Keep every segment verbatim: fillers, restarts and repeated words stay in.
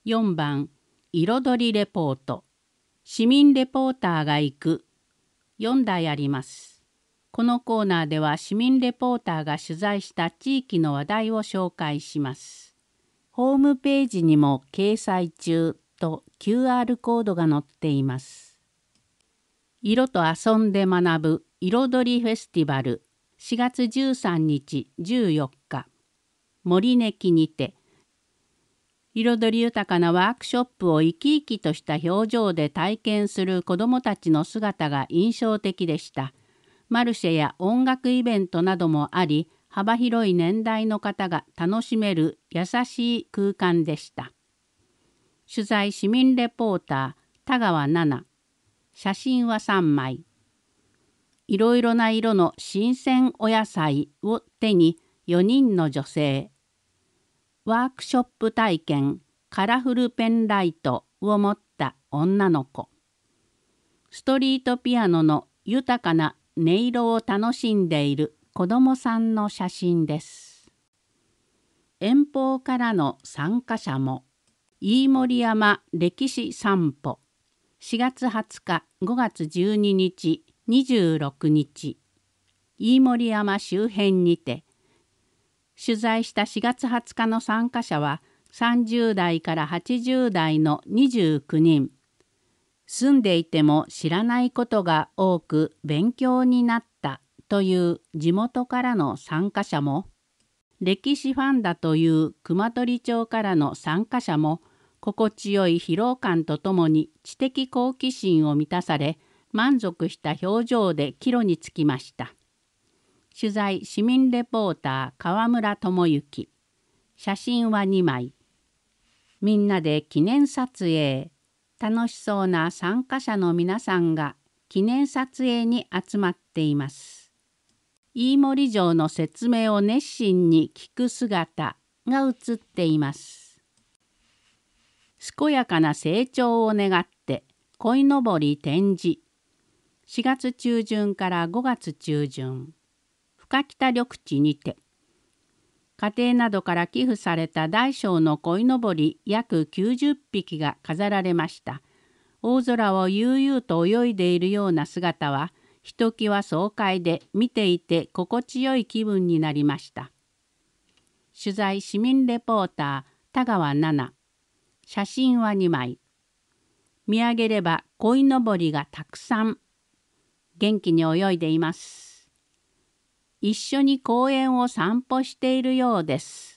よんばん彩りレポート。市民レポーターが行く。よんだいあります。このコーナーでは市民レポーターが取材した地域の話題を紹介します。ホームページにも掲載中と キューアール コードが載っています。色と遊んで学ぶ彩りフェスティバルしがつじゅうさんにちじゅうよっか森根木にて彩り豊かなワークショップを生き生きとした表情で体験する子どもたちの姿が印象的でした。マルシェや音楽イベントなどもあり、幅広い年代の方が楽しめる優しい空間でした。取材市民レポーター田川奈々。写真はさんまい。いろいろな色の新鮮お野菜を手によにんの女性。ワークショップ体験カラフルペンライトを持った女の子。ストリートピアノの豊かな音色を楽しんでいる子どもさんの写真です。遠方からの参加者も。飯盛山歴史散歩しがつはつかごがつじゅうににちにじゅうろくにち飯盛山周辺にて取材したしがつはつかの参加者はさんじゅうだいからはちじゅうだいのにじゅうきゅうにん。住んでいても知らないことが多く勉強になったという地元からの参加者も、歴史ファンだという熊取町からの参加者も、心地よい疲労感とともに知的好奇心を満たされ、満足した表情で帰路につきました。取材市民レポーター川村智之。写真はにまい。みんなで記念撮影。楽しそうな参加者の皆さんが記念撮影に集まっています。飯盛城の説明を熱心に聞く姿が映っています。健やかな成長を願って鯉のぼり展示。しがつちゅうじゅんからごがつちゅうじゅん。深北緑地にて。家庭などから寄付された大小の鯉のぼり約きゅうじゅっぴきが飾られました。大空を悠々と泳いでいるような姿は、ひときわ爽快で見ていて心地よい気分になりました。取材市民レポーター田川奈々。写真はにまい。見上げれば鯉のぼりがたくさん。元気に泳いでいます。一緒に公園を散歩しているようです。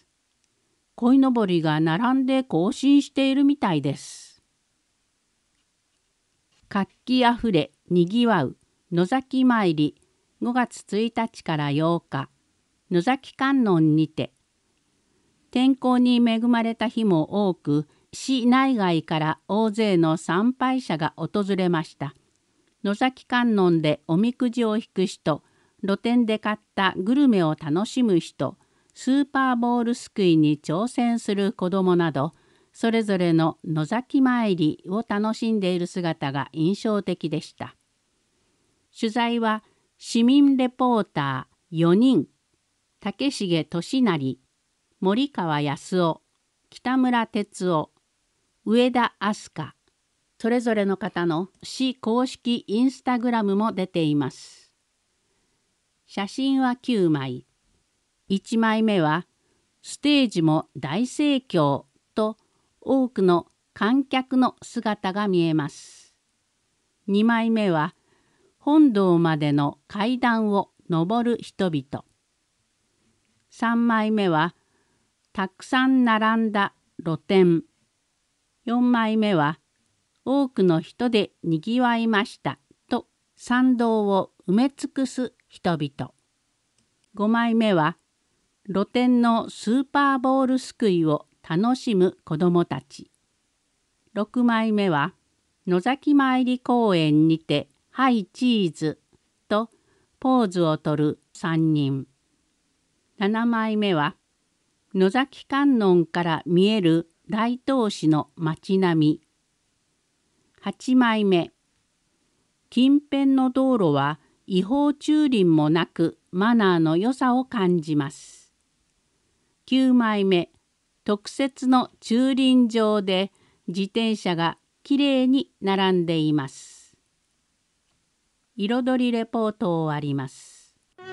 鯉のぼりが並んで行進しているみたいです。活気あふれにぎわう野崎参りごがつついたちからようか野崎観音にて。天候に恵まれた日も多く、市内外から大勢の参拝者が訪れました。野崎観音でおみくじを引く人、露店で買ったグルメを楽しむ人、スーパーボールすくいに挑戦する子どもなど、それぞれの野崎参りを楽しんでいる姿が印象的でした。取材は市民レポーターよにん、竹重俊成、森川康夫、北村哲夫、上田明日香、それぞれの方の市公式インスタグラムも出ています。写真はきゅうまい。いちまいめはステージも大盛況と多くの観客の姿が見えます。にまいめは本堂までの階段を上る人々。さんまいめはたくさん並んだ露店。よんまいめは多くの人でにぎわいましたと参道を埋め尽くす人々。ごまいめは露店のスーパーボールすくいを楽しむ子どもたち。ろくまいめは野崎参り公園にてハイチーズとポーズをとるさんにん。ななまいめは野崎観音から見える大東市の街並み。はちまいめ、近辺の道路は違法駐輪もなくマナーの良さを感じます。きゅうまいめ、 特設の駐輪場で自転車がきれいに並んでいます。彩りレポートを終わります。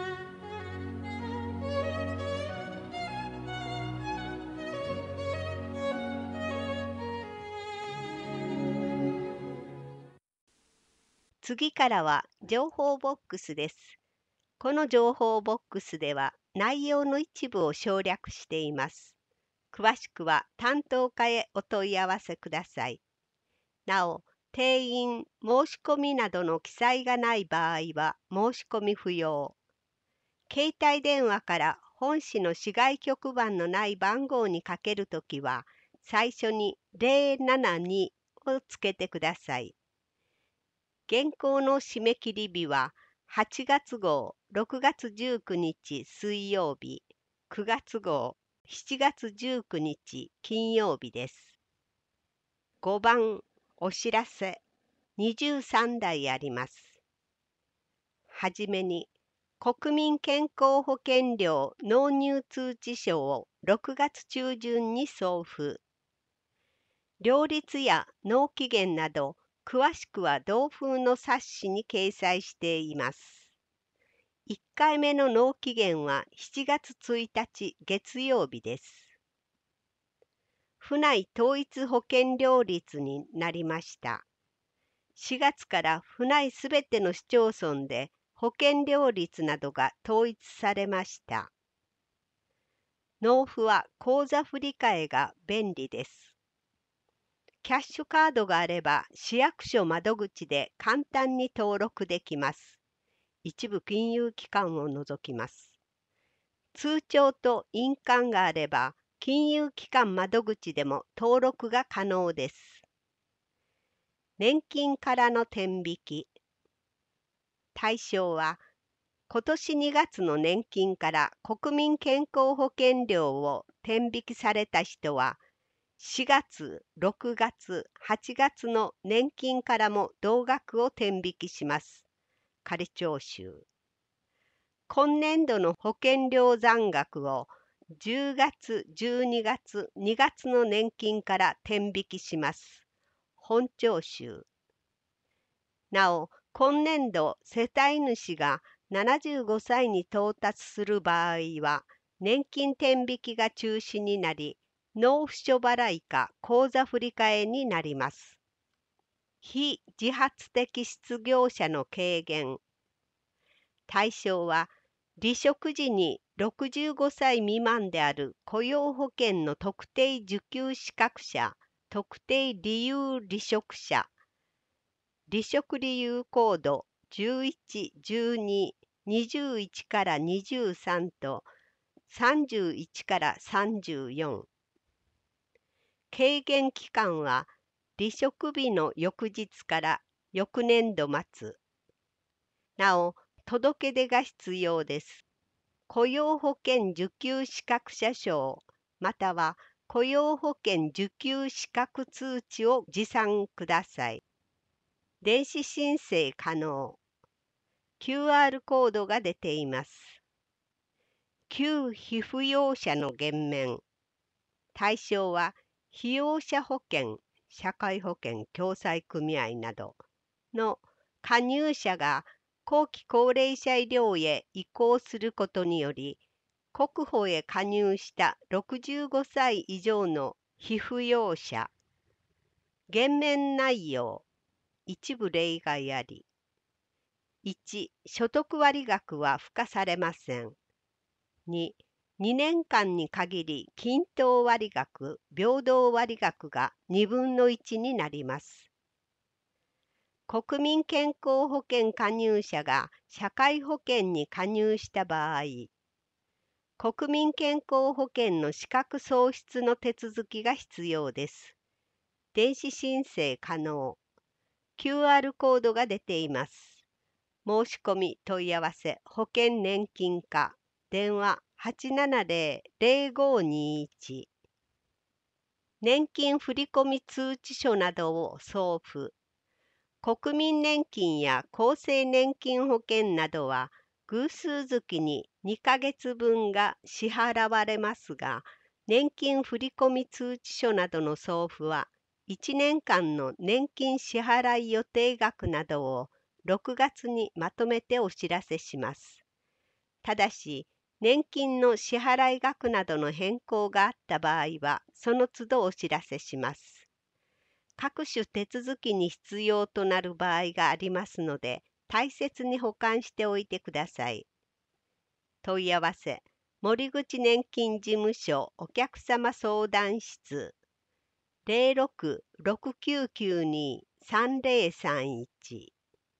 次からは情報ボックスです。この情報ボックスでは内容の一部を省略しています。詳しくは担当課へお問い合わせください。なお、定員、申し込みなどの記載がない場合は申し込み不要。携帯電話から本市の市外局番のない番号にかけるときは、最初にゼロななにをつけてください。原稿の締め切り日ははちがつ号ろくがつじゅうくにち水曜日、くがつ号しちがつじゅうくにち金曜日です。ごばんお知らせにじゅうさんだいあります。はじめに、国民健康保険料納入通知書をろくがつちゅうじゅんに送付。料率や納期限など、詳しくは同封の冊子に掲載しています。いっかいめの納期限はしちがつついたち月曜日です。府内統一保険料率になりました。しがつから府内すべての市町村で保険料率などが統一されました。納付は口座振替が便利です。キャッシュカードがあれば市役所窓口で簡単に登録できます。一部金融機関を除きます。通帳と印鑑があれば金融機関窓口でも登録が可能です。年金からの天引き。対象は今年にがつの年金から国民健康保険料を天引きされた人はしがつ、ろくがつ、はちがつの年金からも同額を天引きします。仮徴収。今年度の保険料残額をじゅうがつ、じゅうにがつ、にがつの年金から天引きします。本徴収。なお、今年度世帯主がななじゅうごさいに到達する場合は、年金天引きが中止になり、納付書払いか口座振替になります。非自発的失業者の軽減。対象は、離職時にろくじゅうごさい未満である雇用保険の特定受給資格者、特定理由離職者、離職理由コードじゅういち、じゅうに、にじゅういちからにじゅうさんとさんじゅういちからさんじゅうよん。軽減期間は離職日の翌日から翌年度末。なお、届け出が必要です。雇用保険受給資格者証または雇用保険受給資格通知を持参ください。電子申請可能。キューアール コードが出ています。旧被扶養者の減免。対象は、被用者保険、社会保険共済組合などの加入者が後期高齢者医療へ移行することにより、国保へ加入したろくじゅうごさい以上の被扶養者。減免内容。一部例外あり。いち、所得割額は付加されません。に、にねんかんに限り均等割額、平等割額がにぶんのいちになります。国民健康保険加入者が社会保険に加入した場合、国民健康保険の資格喪失の手続きが必要です。電子申請可能。キューアール コードが出ています。申し込み問い合わせ保険年金課電話 はちななゼロ ゼロごにいち 年金振込通知書などを送付。国民年金や厚生年金保険などは偶数月ににかげつぶんが支払われますが、 年金振込通知書などの送付は、いちねんかんの年金支払い予定額などをろくがつにまとめてお知らせします。ただし、年金の支払い額などの変更があった場合は、その都度お知らせします。各種手続きに必要となる場合がありますので、大切に保管しておいてください。問い合わせ、森口年金事務所お客様相談室 ゼロろく ろくきゅうきゅうに さんゼロさんいち。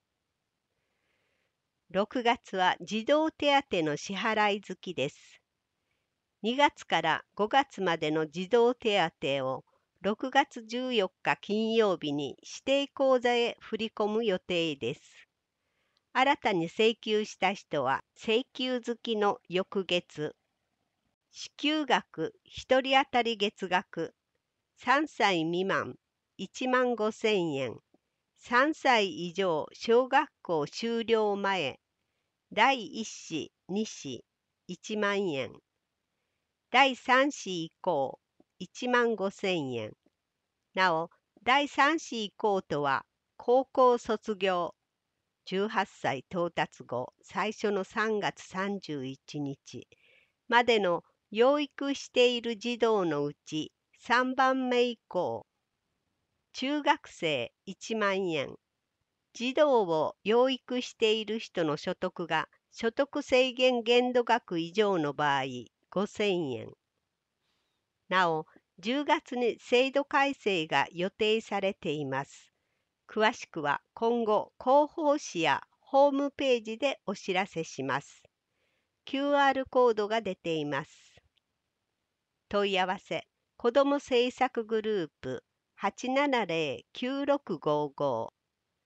ろくがつは児童手当の支払い月です。にがつからごがつまでの児童手当をろくがつじゅうよっか金曜日に指定口座へ振り込む予定です。新たに請求した人は請求月の翌月、支給額ひとり当たり月額さんさい未満いちまんごせんえん、さんさい以上小学校修了前だいいっ子に子いちまんえん、だいさん子以降いちまんごせんえん。なお、だいさん子以降とは高校卒業じゅうはっさい到達後最初のさんがつさんじゅういちにちまでの養育している児童のうちさんばんめ以降、中学生いちまんえん、児童を養育している人の所得が所得制限限度額以上の場合ごせんえん。なお、じゅうがつに制度改正が予定されています。詳しくは今後広報誌やホームページでお知らせします。キューアール コードが出ています。問い合わせ、子ども政策グループ はちななゼロ きゅうろくごご。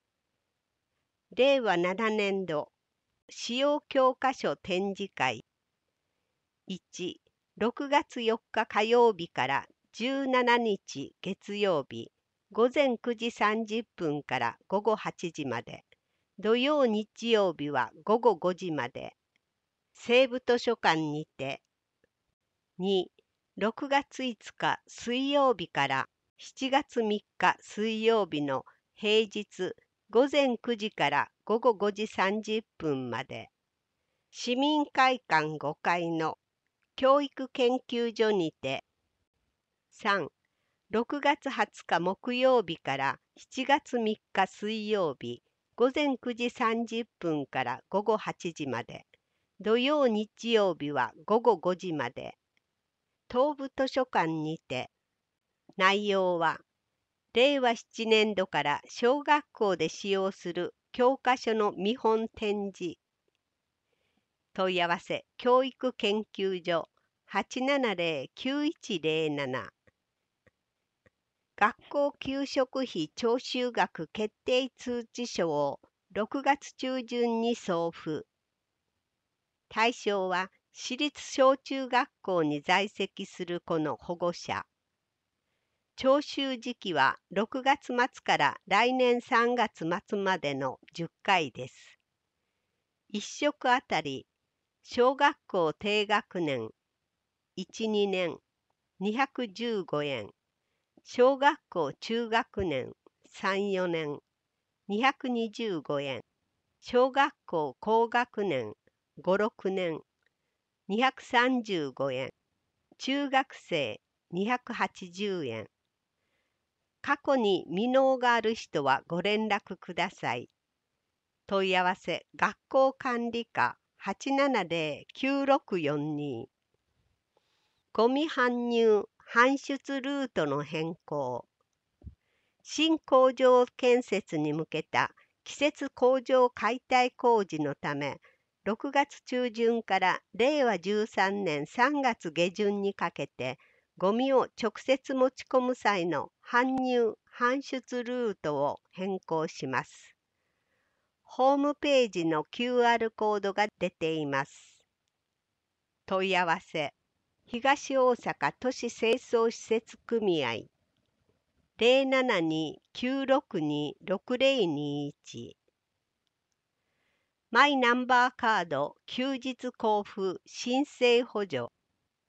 れいわななねんど使用教科書展示会いち、ろくがつよっか火曜日からじゅうしちにち月曜日ごぜんくじさんじゅっぷんからごごはちじまで、土曜日曜日はごごごじまで、西部図書館にて。に、ろくがついつか水曜日からしちがつみっか水曜日の平日ごぜんくじからごごごじさんじゅっぷんまで、市民会館ごかいの教育研究所にて。さん、ろくがつはつか木曜日からしちがつみっか水曜日ごぜんくじさんじゅっぷんからごごはちじまで、土曜日曜日はごごごじまで、東部図書館にて。内容は、れいわななねんどから小学校で使用する教科書の見本展示。問い合わせ、教育研究所 はちななゼロ きゅういちゼロなな。学校給食費徴収額決定通知書をろくがつ中旬に送付。対象は私立小中学校に在籍する子の保護者。徴収時期はろくがつまつから来年さんがつまつまでのじゅっかいです。いっ食あたり小学校低学年いち、にねんにひゃくじゅうごえん、小学校中学年さん、よねんにひゃくにじゅうごえん、小学校高学年ご、ろくねんにひゃくさんじゅうごえん、中学生にひゃくはちじゅうえん。過去に未納がある人はご連絡ください。問い合わせ、学校管理課 はちななゼロ きゅうろくよんに。ゴミ搬入・搬出ルートの変更。新工場建設に向けた季節工場解体工事のため、ろくがつ中旬かられいわじゅうさんねんさんがつげじゅんにかけて、ゴミを直接持ち込む際の搬入・搬出ルートを変更します。ホームページの キューアール コードが出ています。問い合わせ、東大阪都市清掃施設組合 ゼロななに きゅうろくに ろくゼロにいち。マイナンバーカード休日交付申請補助。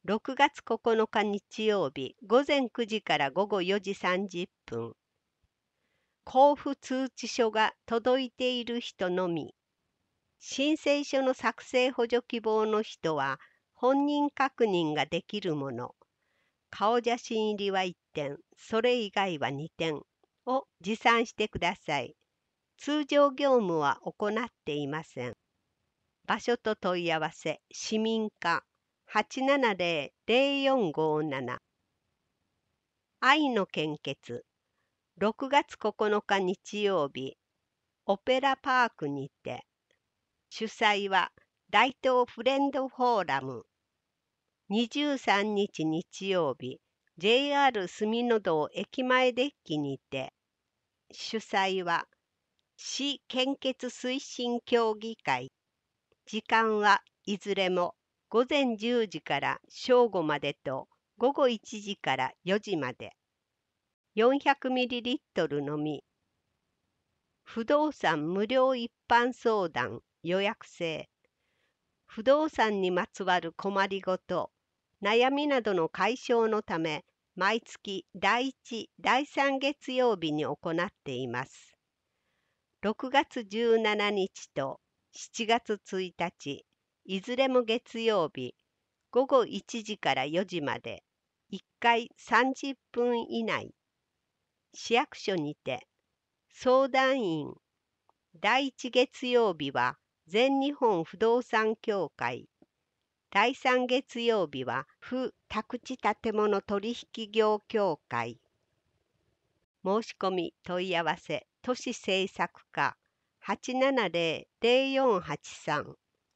ろくがつここのか日曜日、午前くじから午後よじさんじゅっぷん。交付通知書が届いている人のみ。申請書の作成補助希望の人は、本人確認ができるもの。顔写真入りはいってん、それ以外はにてんを持参してください。通常業務は行っていません。場所と問い合わせ、市民課 はちななゼロ ゼロよんごなな。愛の献血、ろくがつここのか日曜日、オペラパークにて。主催は大東フレンドフォーラム。にじゅうさんにち日曜日、ジェイアール 住の堂駅前デッキにて。主催は市献血推進協議会。時間はいずれも午前じゅうじから正午までと午後いちじからよじまで。よんひゃくミリリットル のみ。不動産無料一般相談予約制。不動産にまつわる困りごと、悩みなどの解消のため、毎月だいいち、だいさん月曜日に行っています。ろくがつじゅうしちにちとしちがつついたち、いずれも月曜日、午後いちじからよじまで、いっかいさんじゅっぷん以内。市役所にて、相談員、だいいち月曜日は全日本不動産協会、だいさん月曜日は不宅地建物取引業協会。申し込み問い合わせ都市政策課 はちななゼロ ゼロよんはちさん。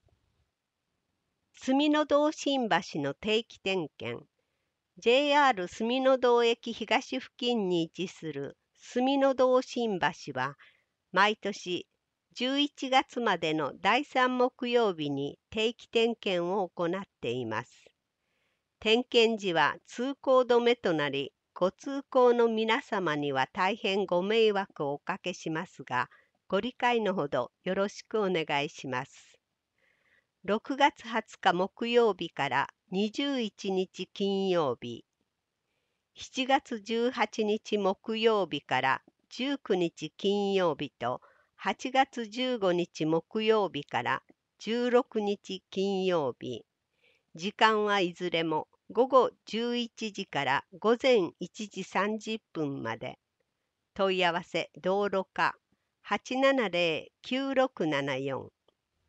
住の堂新橋の定期点検。ジェイアール 住の堂駅東付近に位置する住の堂新橋は、毎年じゅういちがつまでのだいさん木曜日に定期点検を行っています。点検時は通行止めとなり、ご通行の皆様には大変ご迷惑をおかけしますが、ご理解のほどよろしくお願いします。ろくがつはつか木曜日からにじゅういちにち金曜日、しちがつじゅうはちにち木曜日からじゅうくにち金曜日と、はちがつじゅうごにち木曜日からじゅうろくにち金曜日。時間はいずれも午後じゅういちじから午前いちじさんじゅっぷんまで。問い合わせ道路課 はちななゼロ きゅうろくななよん。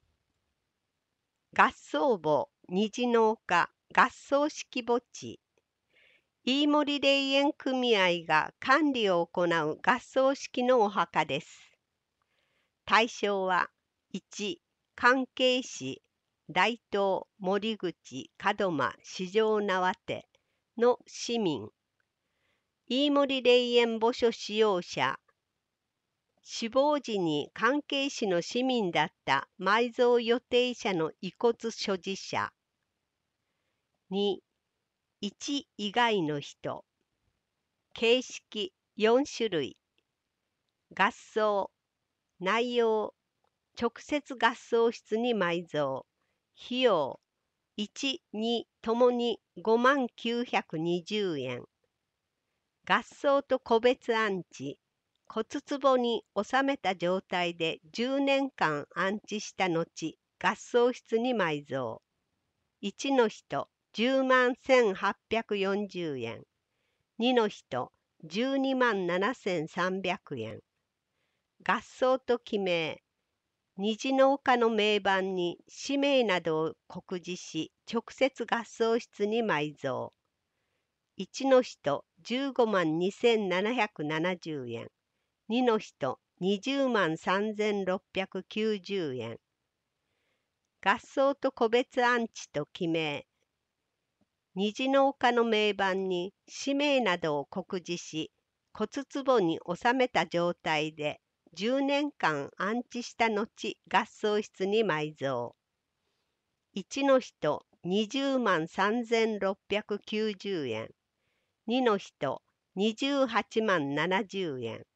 合葬墓虹の丘合葬式墓地。飯森霊園組合が管理を行う合葬式のお墓です。対象はいち、関係市、大東、森口、門真、四条縄手の市民。飯森霊園墓所使用者。死亡時に関係市の市民だった埋蔵予定者の遺骨所持者。に、いち以外の人。形式よんしゅるい。合葬、内容、直接合葬室に埋蔵。費用、いち、にともにごまんきゅうひゃくにじゅうえん。合葬と個別安置、骨壺に収めた状態でじゅうねんかん安置した後、合葬室に埋蔵。いちの人、じゅうまんせんはっぴゃくよんじゅうえん。にの人、じゅうにまんななせんさんびゃくえん。合葬と記名、虹の丘の銘板に氏名などを刻字し、直接合葬室に埋蔵。いちの人、じゅうごまんにせんななひゃくななじゅうえん。にの人、にじゅうまんさんぜんろっぴゃくきゅうじゅうえん。合葬と個別安置と記名。虹の丘の銘板に氏名などを刻字し、骨壺に収めた状態でじゅうねんかん安置した後、合葬室に埋蔵。いちの人、にじゅうまんさんぜんろっぴゃくきゅうじゅうえん。にの人、にじゅうはちまんななじゅうえん。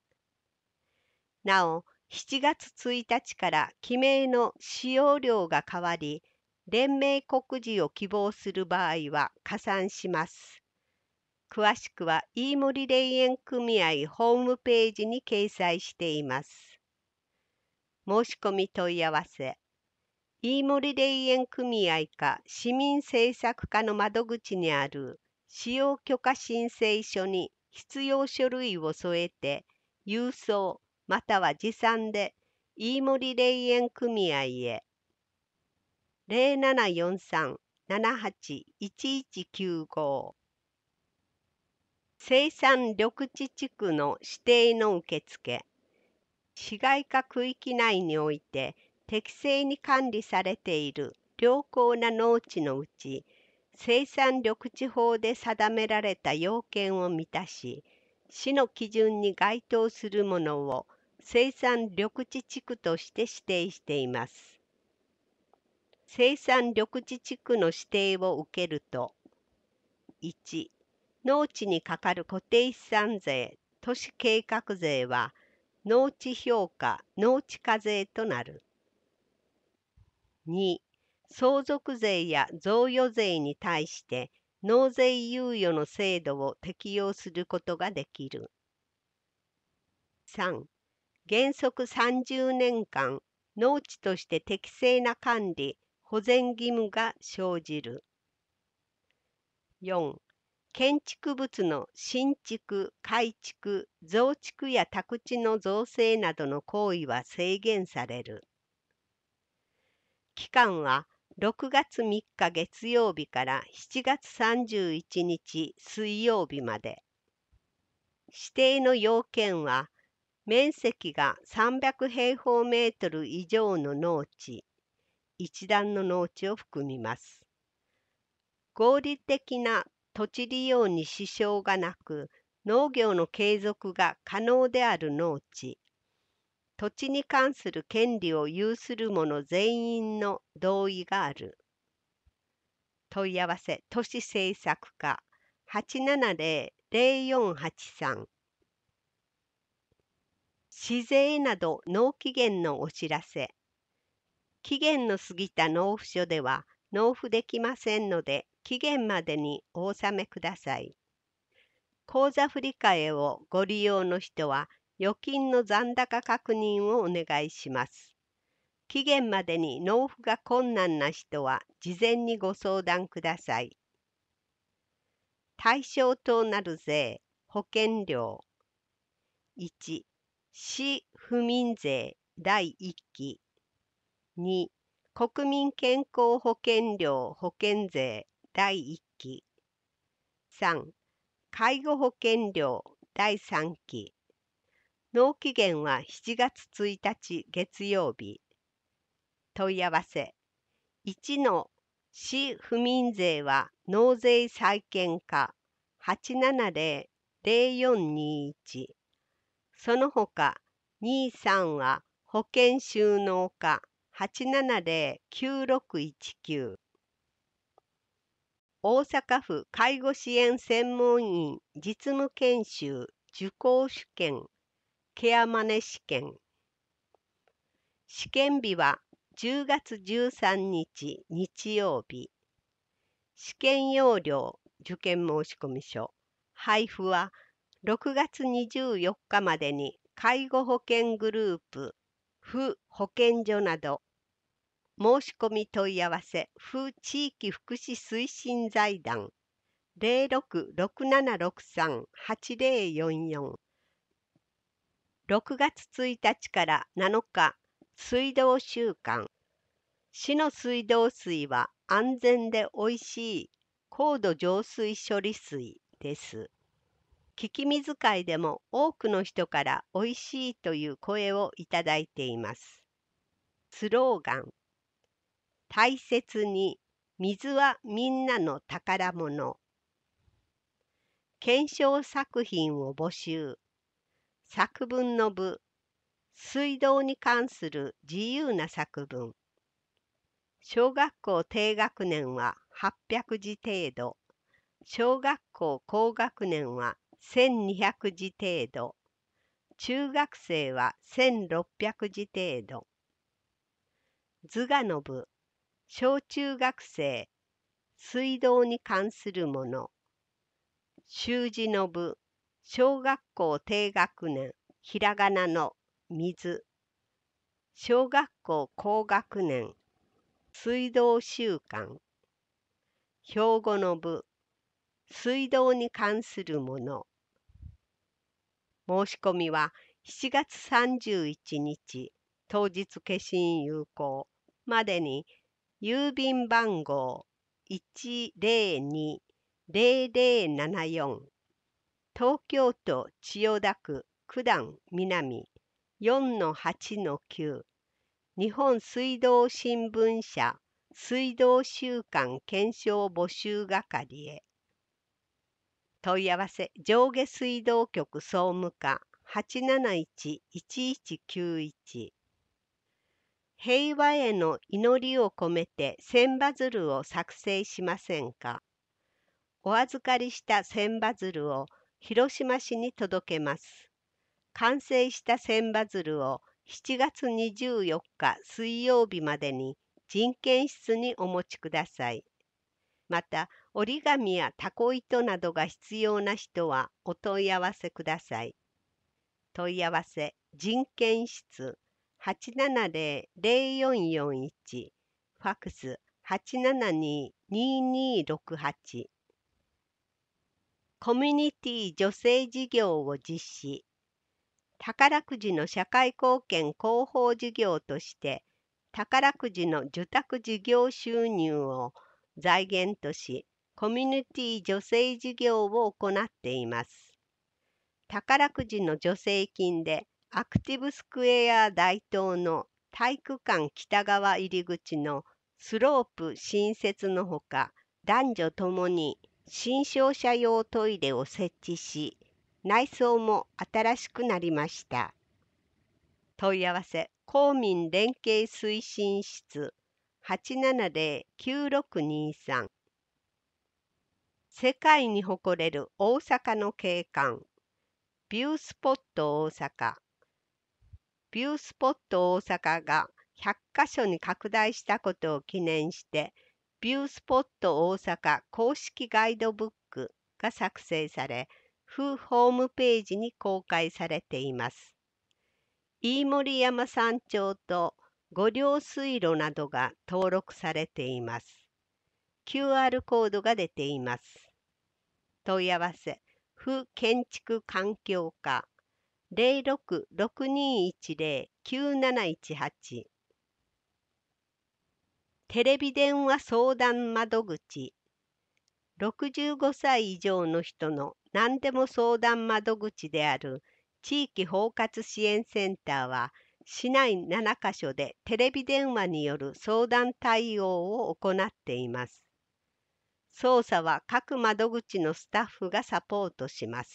なお、しちがつついたちから記名の使用料が変わり、 連盟告示を希望する場合は加算します。詳しくは飯森霊園組合ホームページに掲載しています。申し込み問い合わせ。飯森霊園組合か市民政策課の窓口にある使用許可申請書に必要書類を添えて、郵送または持参で飯森霊園組合へ。ゼロななよんさん ななはち いちいちきゅうご。生産緑地地区の指定の受付。市街化区域内において適正に管理されている良好な農地のうち、生産緑地法で定められた要件を満たし、市の基準に該当するものを生産緑地地区として指定しています。生産緑地地区の指定を受けると、いち、農地にかかる固定資産税、都市計画税は農地評価・農地課税となる。に、相続税や贈与税に対して納税猶予の制度を適用することができる。さん、原則さんじゅうねんかん農地として適正な管理・保全義務が生じる。よん、建築物の新築・改築・増築や宅地の造成などの行為は制限される。期間はろくがつみっか月曜日からしちがつさんじゅういちにち水曜日まで。指定の要件は、面積がさんびゃくへいほうメートル以上の農地、一段の農地を含みます。合理的な土地利用に支障がなく、農業の継続が可能である農地、土地に関する権利を有する者全員の同意がある。問い合わせ都市政策課 はちななゼロ ゼロよんはちさん。市税など納期限のお知らせ。期限の過ぎた納付書では納付できませんので、期限までにお納めください。口座振替をご利用の人は、預金の残高確認をお願いします。期限までに納付が困難な人は、事前にご相談ください。対象となる税、保険料。いち、市府民税だいいっき。に、国民健康保険料保険税だいいっき。さん、介護保険料だいさんき。納期限はしちがつついたち月曜日。問い合わせ。いちの市府民税は納税債権課 はちななゼロ ゼロよんにいち。その他に、さんは保険収納課 はちななゼロ きゅうろくいちきゅう。大阪府介護支援専門員実務研修受講試験ケアマネ試験。試験日はじゅうがつじゅうさんにち日曜日。試験要領受験申込書。配布はろくがつにじゅうよっかまでに介護保険グループ、府保健所など。申し込み問い合わせ府地域福祉推進財団 ゼロろく ろくななろくさん はちゼロよんよん。ろくがつついたちからなのか、水道週間。市の水道水は安全でおいしい高度浄水処理水です。聞き水会でも多くの人からおいしいという声をいただいています。スローガン。大切に、水はみんなの宝物。検証作品を募集。作文の部。水道に関する自由な作文。小学校低学年ははっぴゃくじ程度。小学校高学年はせんにひゃくじ程度。中学生はせんろっぴゃくじ程度。図画の部。 小中学生、水道に関するもの。習字の部、小学校低学年、ひらがなの水。小学校高学年、水道習慣。標語の部、水道に関するもの。申し込みはしちがつさんじゅういちにち、当日消印有効までに、郵便番号 いちぜろにーぜろぜろななよん、東京都千代田区九段南 よんのはちのきゅう、日本水道新聞社水道週間検証募集係へ。問い合わせ上下水道局総務課 はちなないちいちいちきゅういち。平和への祈りを込めて千羽鶴を作成しませんか。お預かりした千羽鶴を広島市に届けます。完成した千羽鶴をしちがつにじゅうよっか水曜日までに人権室にお持ちください。また、折り紙やタコ糸などが必要な人はお問い合わせください。問い合わせ人権室 はちななぜろ ぜろよんよんいち、ファックス はちななに にーにーろくはち。コミュニティ助成事業を実施。宝くじの社会貢献広報事業として宝くじの受託事業収入を財源とし、コミュニティ助成事業を行っています。宝くじの助成金でアクティブスクエア大東の体育館北側入り口のスロープ新設のほか、男女ともに新商者用トイレを設置し、内装も新しくなりました。問い合わせ公民連携推進室 はちななぜろ きゅうろくにさん。世界に誇れる大阪の景観、ビュースポット大阪。ビュースポット大阪がひゃっかしょに拡大したことを記念して、ビュースポット大阪公式ガイドブックが作成され、府ホームページに公開されています。飯盛山山頂と五稜水路などが登録されています。キューアール コードが出ています。問い合わせ府建築環境課 ぜろろくろくにいちぜろ きゅうなないちはち。テレビ電話相談窓口。ろくじゅうごさい以上の人の何でも相談窓口である地域包括支援センターは、市内ななかしょでテレビ電話による相談対応を行っています。操作は各窓口のスタッフがサポートします。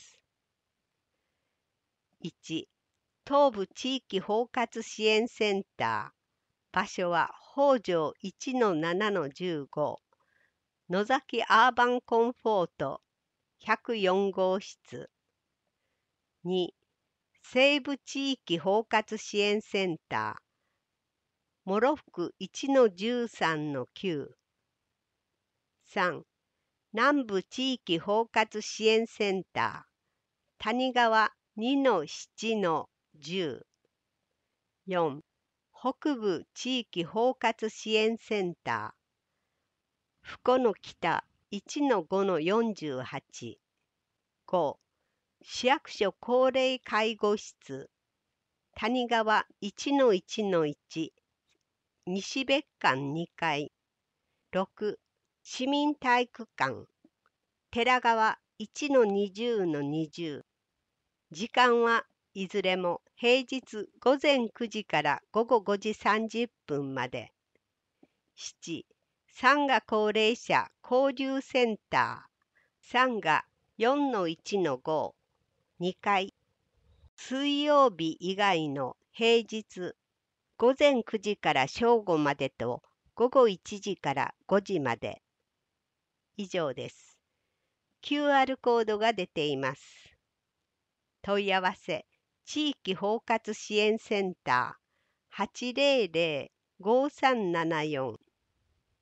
いち. 東部地域包括支援センター。場所は北条 いちのななのじゅうご。野崎アーバンコンフォートひゃくよんごうしつ。に. 西部地域包括支援センター。諸福 いちのじゅうさんのきゅう。さん. 南部地域包括支援センター。谷川 にのななのじゅう。よん. 北部地域包括支援センター。福の北 いちのごのよんじゅうはち。ご. 市役所高齢介護室。谷川 いちのいちのいち。西別館にかい。ろく. 市民体育館。寺川 いちのにじゅうのにじゅう。時間はいずれも平日ごぜんくじからごごごじさんじゅっぷんまで。なな. 産賀高齢者交流センター。産賀 よんのいちのご。にかい。水曜日以外の平日ごぜんくじから正午までとごごいちじからごじまで。以上です。キューアール コードが出ています。問い合わせ地域包括支援センター はちぜろぜろ ごさんななよん。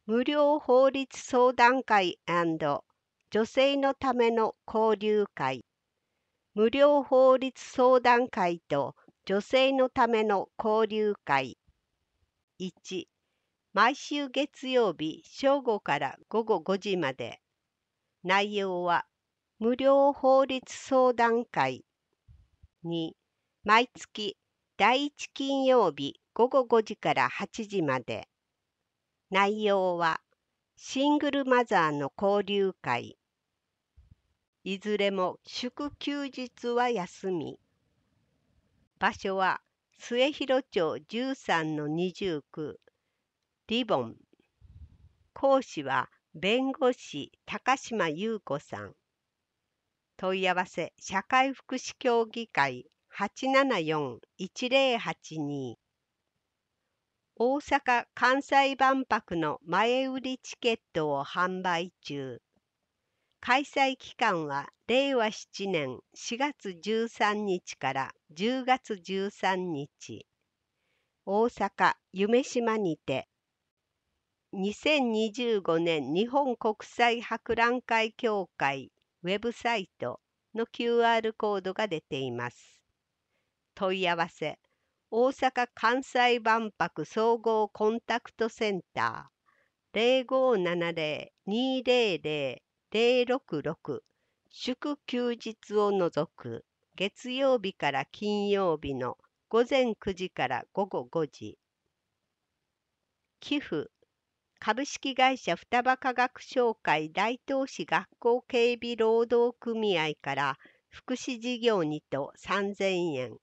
無料法律相談会&女性のための交流会。無料法律相談会と女性のための交流会。いち、毎週月曜日正午から午後ごじまで。内容は無料法律相談会。に、毎月だいいち金曜日午後ごじからはちじまで。内容はシングルマザーの交流会。いずれも祝休日は休み。場所は末広町じゅうさんのにじゅうきゅう、リボン。講師は弁護士高島優子さん。問い合わせ社会福祉協議会 はちななよん いちぜろはちに。大阪・関西万博の前売りチケットを販売中。開催期間はれいわしちねんしがつじゅうさんにちからじゅうがつじゅうさんにち。大阪夢洲にて。にせんにじゅうごねん日本国際博覧会協会ウェブサイトの キューアール コードが出ています。問い合わせ大阪・関西万博総合コンタクトセンター ゼロごななゼロ にゼロゼロ ゼロろくろく。祝休日を除く月曜日から金曜日のごぜんくじからごごごじ。寄付株式会社双葉化学商会大東市学校警備労働組合から福祉事業にとさんぜんえん。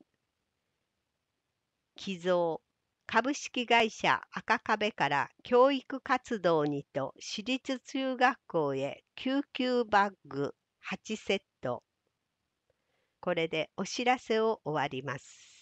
寄贈株式会社赤壁から教育活動にと私立中学校へ救急バッグはちセット。これでお知らせを終わります。